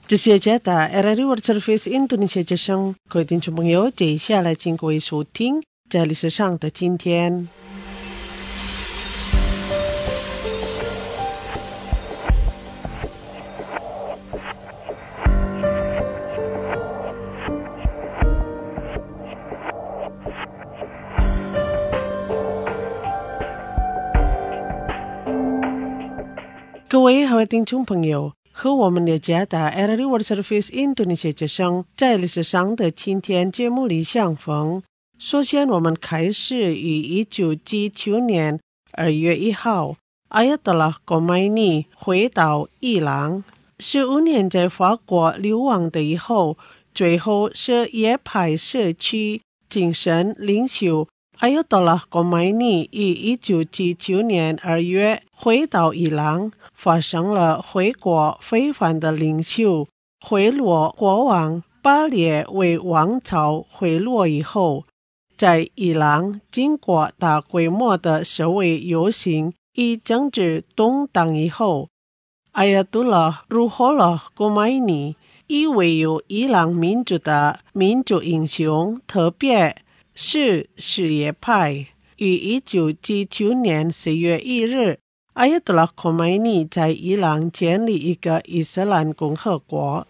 这是加达 RRI World Service Indonesia 之声，各位听众朋友，接下来请各位收听在历史上的今天。各位好，听众朋友，和我们的加达 RRI World Service Indonesia 之声在历史上的今天节目里相逢。首先我们开始于1979年2月1号 Ayatollah Khomeini 回到伊朗，15年在法国流亡的以后，最后是耶派社区精神领袖Ayatollah Khomeini 于1979年2月回到伊朗，发生了回国非法的领袖贿赂国王巴列维王朝贿赂以后，在伊朗经过大规模的示威游行与政治动荡以后， Ayatollah Ruhollah Khomeini 以为有伊朗民族的民族英雄，特别是什叶派，于1979年4月1日 Ayatollah Khomeini 在伊朗建立一个伊斯兰共和国。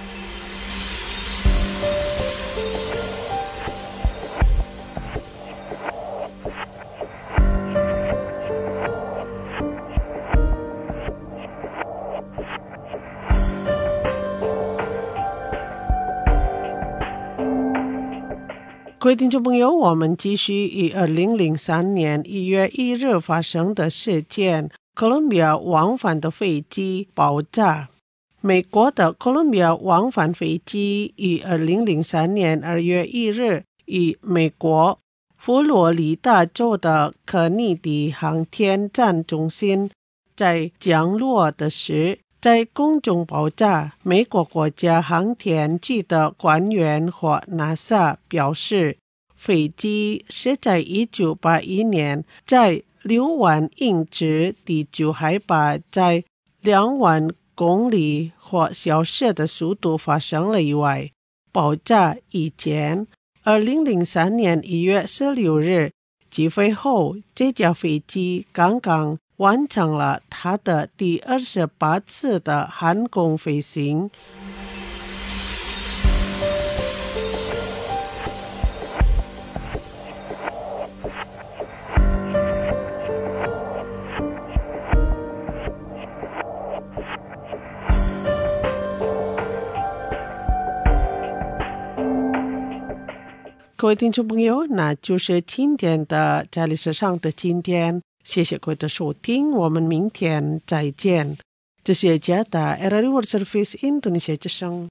各位听众朋友，我们继续于2003年1月1日发生的事件，哥伦比亚往返的飞机爆炸。美国的哥伦比亚往返飞机于2003年2月1日于美国佛罗里达州的肯尼迪航天站中心在降落的时在空中爆炸。美国国家航天局的官员和 NASA 表示，飞机是在1981年在6万英尺地球海拔在2万公里或小时的速度发生了意外。爆炸以前2003年1月16日起飞后，这架飞机刚刚完成了它的第28次的航空飞行。各位听众朋友，那就是今天的在历史上的今天，谢谢各位的收听，我们明天再见。这是加拿大 RRI World Service Indonesia 之声。